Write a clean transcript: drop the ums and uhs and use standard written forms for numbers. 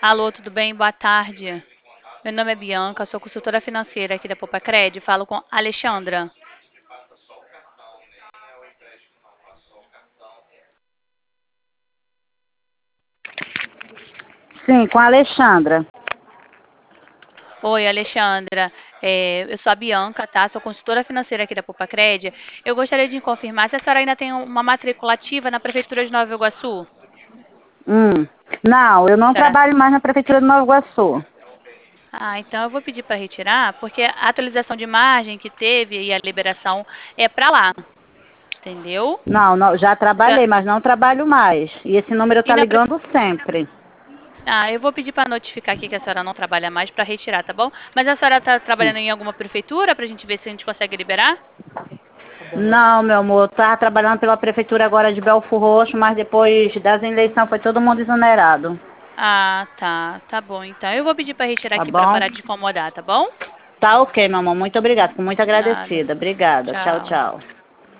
Alô, tudo bem? Boa tarde. Meu nome é Bianca, sou consultora financeira aqui da Popacred. Falo com Alexandra. Sim, com a Alexandra. Oi, Alexandra. Eu sou a Bianca, tá? Sou consultora financeira aqui da Popacred. Eu gostaria de confirmar se a senhora ainda tem uma matrícula ativa na Prefeitura de Nova Iguaçu. Hum. Não, eu não Senhora... trabalho mais na Prefeitura de Nova Iguaçu. Ah, então eu vou pedir para retirar, porque a atualização de margem que teve e a liberação é para lá, entendeu? Não, não, já Já... trabalhei, mas não trabalho mais. E esse número E tá na ligando sempre. Ah, eu vou pedir para notificar aqui que a senhora não trabalha mais para retirar, tá bom? Mas a senhora está trabalhando em alguma prefeitura para a gente ver se a gente consegue liberar? Não, meu amor, eu tava trabalhando pela Prefeitura agora de Belford Roxo, mas depois das eleições foi todo mundo exonerado. Ah, tá. Tá bom, então. Eu vou pedir para retirar Tá aqui para bom? parar de incomodar, tá bom? Tá ok, meu amor. Muito obrigada. Fico muito Nada. agradecida. Obrigada. Tchau, Tchau. tchau.